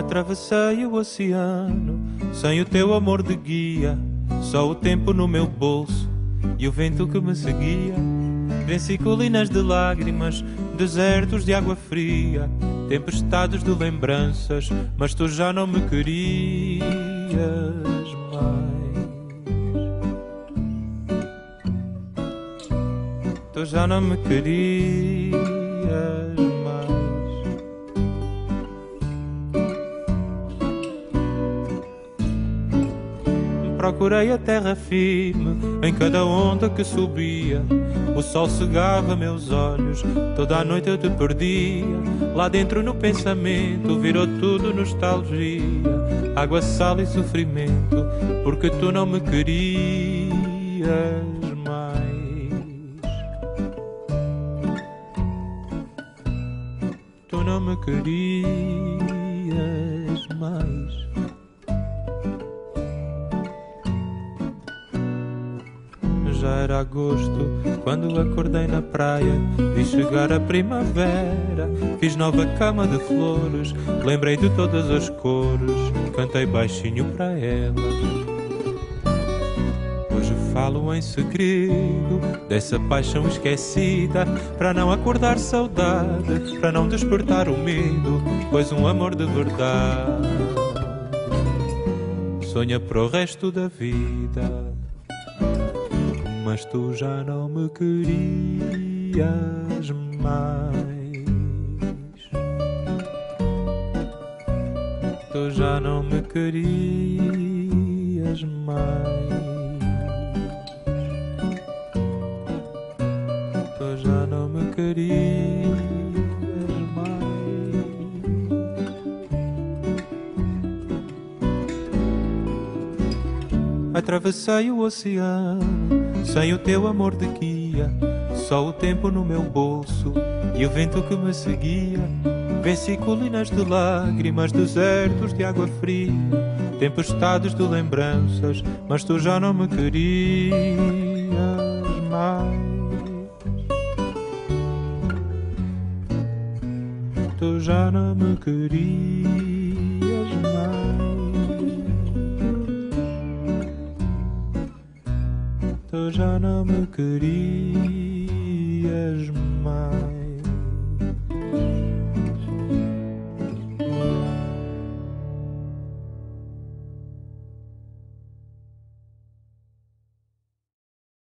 Atravessei o oceano sem o teu amor de guia, só o tempo no meu bolso e o vento que me seguia. Venci colinas de lágrimas, desertos de água fria, tempestades de lembranças, mas tu já não me querias mais. Tu já não me querias mais. Procurei a terra firme em cada onda que subia. O sol cegava meus olhos, toda a noite eu te perdia. Lá dentro no pensamento virou tudo nostalgia, água, sal e sofrimento, porque tu não me querias mais. Tu não me querias mais. Já era agosto quando acordei na praia, vi chegar a primavera, fiz nova cama de flores, lembrei de todas as cores, cantei baixinho para elas. Hoje falo em segredo dessa paixão esquecida, para não acordar saudade, para não despertar o medo, pois um amor de verdade sonha para o resto da vida. Mas tu já não me querias mais. Tu já não me querias mais. Tu já não me querias mais. Atravessei o oceano sem o teu amor de guia, só o tempo no meu bolso e o vento que me seguia. Venci colinas de lágrimas, desertos de água fria, tempestades de lembranças, mas tu já não me querias mais. Tu já não me querias mais. Tu já não me querias mais.